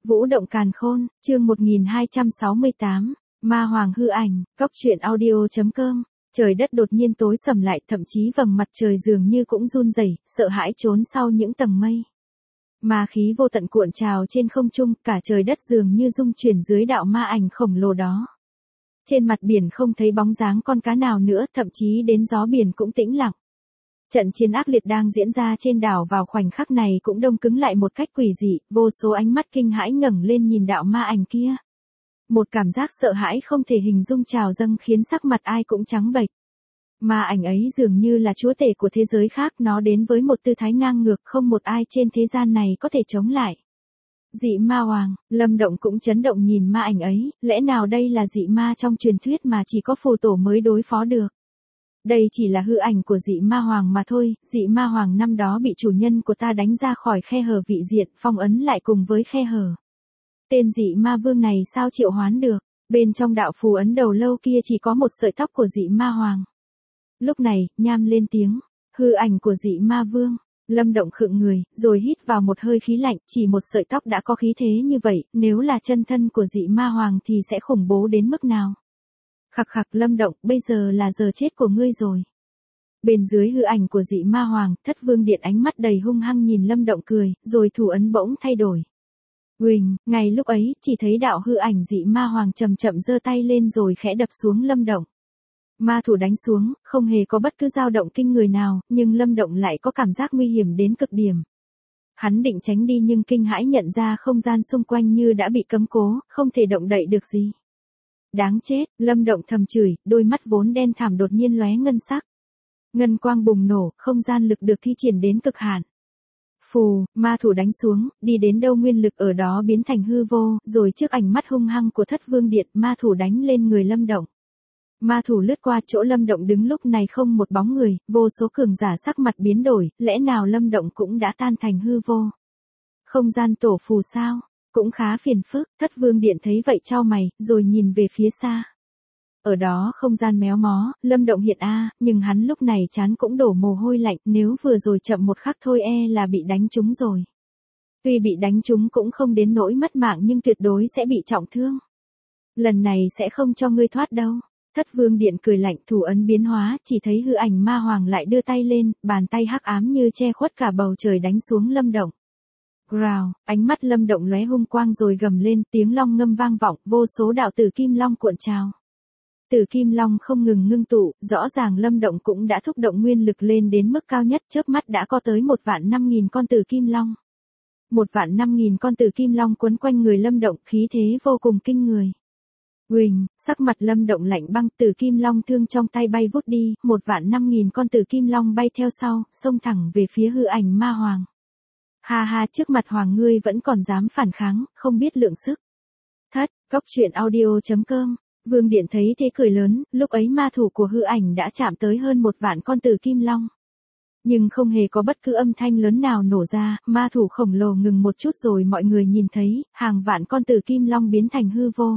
Vũ động càn khôn, chương 1268, Ma Hoàng hư ảnh, cóc truyện audio.com. Trời đất đột nhiên tối sầm lại, thậm chí vầng mặt trời dường như cũng run rẩy, sợ hãi trốn sau những tầng mây. Ma khí vô tận cuộn trào trên không trung, cả trời đất dường như rung chuyển dưới đạo ma ảnh khổng lồ đó. Trên mặt biển không thấy bóng dáng con cá nào nữa, thậm chí đến gió biển cũng tĩnh lặng. Trận chiến ác liệt đang diễn ra trên đảo vào khoảnh khắc này cũng đông cứng lại một cách quỷ dị, vô số ánh mắt kinh hãi ngẩng lên nhìn đạo ma ảnh kia. Một cảm giác sợ hãi không thể hình dung trào dâng khiến sắc mặt ai cũng trắng bệch. Ma ảnh ấy dường như là chúa tể của thế giới khác, nó đến với một tư thái ngang ngược không một ai trên thế gian này có thể chống lại. Dị ma hoàng, Lâm Động cũng chấn động nhìn ma ảnh ấy, lẽ nào đây là dị ma trong truyền thuyết mà chỉ có phù tổ mới đối phó được. Đây chỉ là hư ảnh của dị ma hoàng mà thôi, dị ma hoàng năm đó bị chủ nhân của ta đánh ra khỏi khe hở vị diện, phong ấn lại cùng với khe hở. Tên dị ma vương này sao triệu hoán được, bên trong đạo phù ấn đầu lâu kia chỉ có một sợi tóc của dị ma hoàng. Lúc này, nham lên tiếng, hư ảnh của dị ma vương. Lâm Động khựng người, rồi hít vào một hơi khí lạnh, chỉ một sợi tóc đã có khí thế như vậy, nếu là chân thân của dị ma hoàng thì sẽ khủng bố đến mức nào. Khặc khặc Lâm Động, bây giờ là giờ chết của ngươi rồi. Bên dưới hư ảnh của dị ma hoàng, Thất Vương Điện ánh mắt đầy hung hăng nhìn Lâm Động cười, rồi thủ ấn bỗng thay đổi. Uỳnh, ngay lúc ấy, chỉ thấy đạo hư ảnh dị ma hoàng chậm chậm giơ tay lên rồi khẽ đập xuống Lâm Động. Ma thủ đánh xuống, không hề có bất cứ dao động kinh người nào, nhưng Lâm Động lại có cảm giác nguy hiểm đến cực điểm. Hắn định tránh đi nhưng kinh hãi nhận ra không gian xung quanh như đã bị cấm cố, không thể động đậy được gì. Đáng chết, Lâm Động thầm chửi, đôi mắt vốn đen thẳm đột nhiên lóe ngân sắc. Ngân quang bùng nổ, không gian lực được thi triển đến cực hạn. Phù, ma thủ đánh xuống, đi đến đâu nguyên lực ở đó biến thành hư vô, rồi trước ánh mắt hung hăng của Thất Vương Điện, ma thủ đánh lên người Lâm Động. Ma thủ lướt qua chỗ Lâm Động đứng lúc này không một bóng người, vô số cường giả sắc mặt biến đổi, lẽ nào Lâm Động cũng đã tan thành hư vô. Không gian tổ phù sao, cũng khá phiền phức, Thất Vương Điện thấy vậy chau mày, rồi nhìn về phía xa. Ở đó không gian méo mó, Lâm Động hiện nhưng hắn lúc này trán cũng đổ mồ hôi lạnh, nếu vừa rồi chậm một khắc thôi là bị đánh trúng rồi. Tuy bị đánh trúng cũng không đến nỗi mất mạng nhưng tuyệt đối sẽ bị trọng thương. Lần này sẽ không cho ngươi thoát đâu. Thất Vương Điện cười lạnh, thủ ấn biến hóa, chỉ thấy hư ảnh ma hoàng lại đưa tay lên, bàn tay hắc ám như che khuất cả bầu trời đánh xuống Lâm Động. Rào, ánh mắt Lâm Động lóe hung quang rồi gầm lên, tiếng long ngâm vang vọng, vô số đạo tử kim long cuộn trào. Tử kim long không ngừng ngưng tụ, rõ ràng Lâm Động cũng đã thúc động nguyên lực lên đến mức cao nhất, chớp mắt đã có tới 1.500.000 con tử kim long. 1.500.000 con tử kim long quấn quanh người Lâm Động, khí thế vô cùng kinh người. Uỳnh, sắc mặt Lâm Động lạnh băng, tử kim long thương trong tay bay vút đi, 1.500.000 con tử kim long bay theo sau, xông thẳng về phía hư ảnh ma hoàng. Ha ha, trước mặt hoàng ngươi vẫn còn dám phản kháng, không biết lượng sức. Thất, cóc truyện audio.com. Vương Điện thấy thế cười lớn, lúc ấy ma thủ của hư ảnh đã chạm tới hơn 1.000.000 con tử kim long. Nhưng không hề có bất cứ âm thanh lớn nào nổ ra, ma thủ khổng lồ ngừng một chút rồi mọi người nhìn thấy, hàng vạn con tử kim long biến thành hư vô.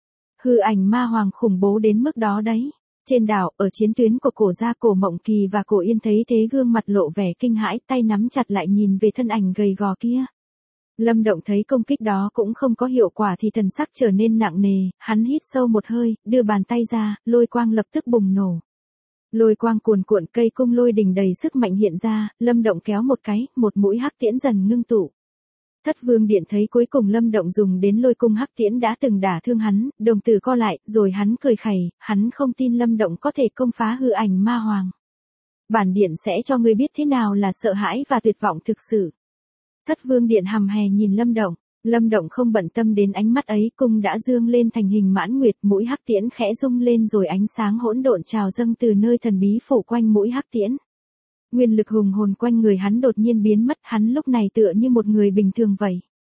Hư ảnh ma hoàng khủng bố đến mức đó đấy. Trên đảo, ở chiến tuyến của Cổ Gia, Cổ Mộng Kỳ và Cổ Yên thấy thế gương mặt lộ vẻ kinh hãi, tay nắm chặt lại nhìn về thân ảnh gầy gò kia. Lâm Động thấy công kích đó cũng không có hiệu quả thì thần sắc trở nên nặng nề, hắn hít sâu một hơi, đưa bàn tay ra, lôi quang lập tức bùng nổ. Lôi quang cuồn cuộn, cây cung lôi đình đầy sức mạnh hiện ra, Lâm Động kéo một cái, một mũi hắc tiễn dần ngưng tụ. Thất Vương Điện thấy cuối cùng Lâm Động dùng đến lôi cung hắc tiễn đã từng đả thương hắn, đồng tử co lại, rồi hắn cười khẩy, hắn không tin Lâm Động có thể công phá hư ảnh ma hoàng. Bản điện sẽ cho ngươi biết thế nào là sợ hãi và tuyệt vọng thực sự. Thất Vương Điện hầm hè nhìn Lâm Động không bận tâm đến ánh mắt ấy, cung đã dương lên thành hình mãn nguyệt, mũi hắc tiễn khẽ rung lên rồi ánh sáng hỗn độn trào dâng từ nơi thần bí phủ quanh mũi hắc tiễn. Nguyên lực hùng hồn quanh người hắn đột nhiên biến mất, hắn lúc này tựa như một người bình thường vậy.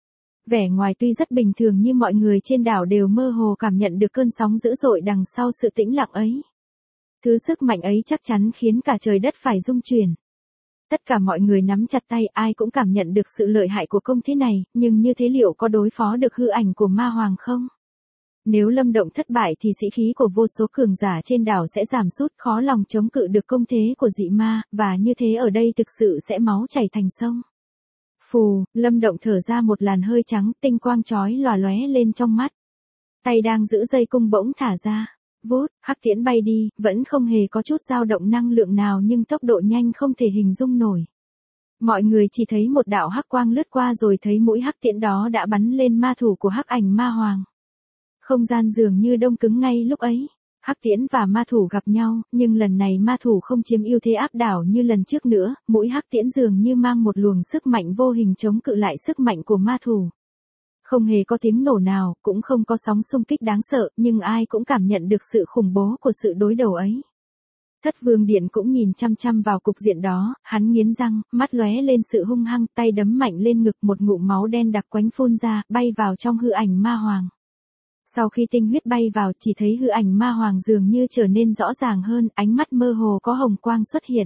Vẻ ngoài tuy rất bình thường nhưng mọi người trên đảo đều mơ hồ cảm nhận được cơn sóng dữ dội đằng sau sự tĩnh lặng ấy. Thứ sức mạnh ấy chắc chắn khiến cả trời đất phải rung chuyển. Tất cả mọi người nắm chặt tay, ai cũng cảm nhận được sự lợi hại của công thế này, nhưng như thế liệu có đối phó được hư ảnh của ma hoàng không? Nếu Lâm Động thất bại thì sĩ khí của vô số cường giả trên đảo sẽ giảm sút, khó lòng chống cự được công thế của dị ma, và như thế ở đây thực sự sẽ máu chảy thành sông. Phù, Lâm Động thở ra một làn hơi trắng, tinh quang chói lòa lóe lên trong mắt. Tay đang giữ dây cung bỗng thả ra. Vút, hắc tiễn bay đi, vẫn không hề có chút dao động năng lượng nào nhưng tốc độ nhanh không thể hình dung nổi. Mọi người chỉ thấy một đạo hắc quang lướt qua rồi thấy mũi hắc tiễn đó đã bắn lên ma thủ của hắc ảnh ma hoàng. Không gian dường như đông cứng ngay lúc ấy. Hắc tiễn và ma thủ gặp nhau, nhưng lần này ma thủ không chiếm ưu thế áp đảo như lần trước nữa, mũi hắc tiễn dường như mang một luồng sức mạnh vô hình chống cự lại sức mạnh của ma thủ. Không hề có tiếng nổ nào, cũng không có sóng xung kích đáng sợ, nhưng ai cũng cảm nhận được sự khủng bố của sự đối đầu ấy. Thất Vương Điện cũng nhìn chăm chăm vào cục diện đó, hắn nghiến răng, mắt lóe lên sự hung hăng, tay đấm mạnh lên ngực, một ngụm máu đen đặc quánh phun ra, bay vào trong hư ảnh ma hoàng. Sau khi tinh huyết bay vào, chỉ thấy hư ảnh ma hoàng dường như trở nên rõ ràng hơn, ánh mắt mơ hồ có hồng quang xuất hiện.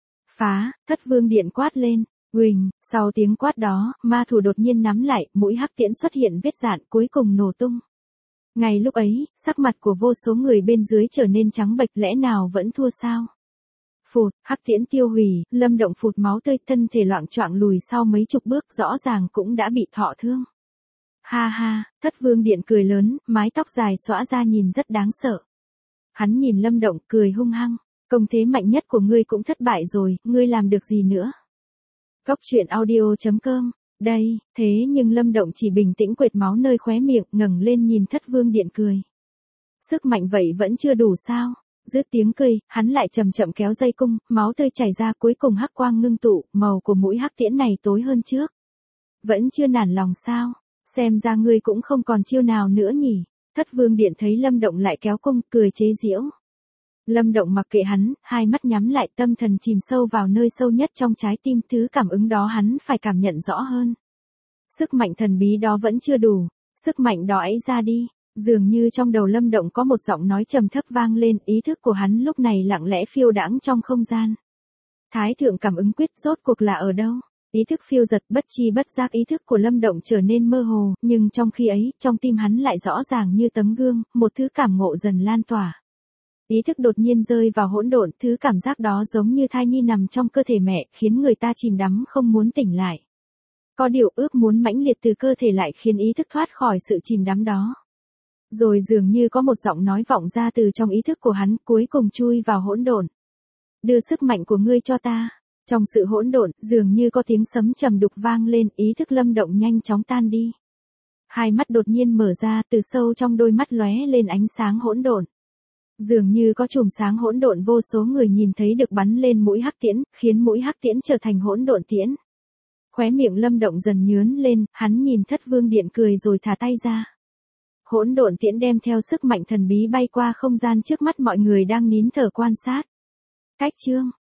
Phá, Thất Vương Điện quát lên. Huỳnh, sau tiếng quát đó, ma thủ đột nhiên nắm lại, mũi hắc tiễn xuất hiện vết dạn cuối cùng nổ tung. Ngay lúc ấy, sắc mặt của vô số người bên dưới trở nên trắng bệch, lẽ nào vẫn thua sao? Phụt, hắc tiễn tiêu hủy, Lâm Động phụt máu tươi, thân thể loạng choạng lùi sau mấy chục bước, rõ ràng cũng đã bị thọ thương. Ha ha, Thất Vương Điện cười lớn, mái tóc dài xõa ra nhìn rất đáng sợ. Hắn nhìn Lâm Động cười hung hăng, công thế mạnh nhất của ngươi cũng thất bại rồi, ngươi làm được gì nữa? Góc truyện audio.com. Đây, thế nhưng Lâm Động chỉ bình tĩnh quệt máu nơi khóe miệng, ngẩng lên nhìn Thất Vương Điện cười. Sức mạnh vậy vẫn chưa đủ sao? Dứt tiếng cười, hắn lại chậm chậm kéo dây cung, máu tươi chảy ra, cuối cùng hắc quang ngưng tụ, màu của mũi hắc tiễn này tối hơn trước. Vẫn chưa nản lòng sao? Xem ra ngươi cũng không còn chiêu nào nữa nhỉ? Thất Vương Điện thấy Lâm Động lại kéo cung, cười chế giễu. Lâm Động mặc kệ hắn, hai mắt nhắm lại, tâm thần chìm sâu vào nơi sâu nhất trong trái tim, thứ cảm ứng đó hắn phải cảm nhận rõ hơn. Sức mạnh thần bí đó vẫn chưa đủ, sức mạnh đó ấy ra đi, dường như trong đầu Lâm Động có một giọng nói trầm thấp vang lên, ý thức của hắn lúc này lặng lẽ phiêu đãng trong không gian. Thái thượng cảm ứng quyết rốt cuộc là ở đâu? Ý thức phiêu giật, bất chi bất giác ý thức của Lâm Động trở nên mơ hồ, nhưng trong khi ấy, trong tim hắn lại rõ ràng như tấm gương, một thứ cảm ngộ dần lan tỏa. Ý thức đột nhiên rơi vào hỗn độn, thứ cảm giác đó giống như thai nhi nằm trong cơ thể mẹ, khiến người ta chìm đắm không muốn tỉnh lại. Có điều ước muốn mãnh liệt từ cơ thể lại khiến ý thức thoát khỏi sự chìm đắm đó. Rồi dường như có một giọng nói vọng ra từ trong ý thức của hắn, cuối cùng chui vào hỗn độn. Đưa sức mạnh của ngươi cho ta. Trong sự hỗn độn, dường như có tiếng sấm trầm đục vang lên, ý thức Lâm Động nhanh chóng tan đi. Hai mắt đột nhiên mở ra, từ sâu trong đôi mắt lóe lên ánh sáng hỗn độn. Dường như có chùm sáng hỗn độn, vô số người nhìn thấy được bắn lên mũi hắc tiễn, khiến mũi hắc tiễn trở thành hỗn độn tiễn. Khóe miệng Lâm Động dần nhướn lên, hắn nhìn Thất Vương Điện cười rồi thả tay ra. Hỗn độn tiễn đem theo sức mạnh thần bí bay qua không gian trước mắt mọi người đang nín thở quan sát. Cách chương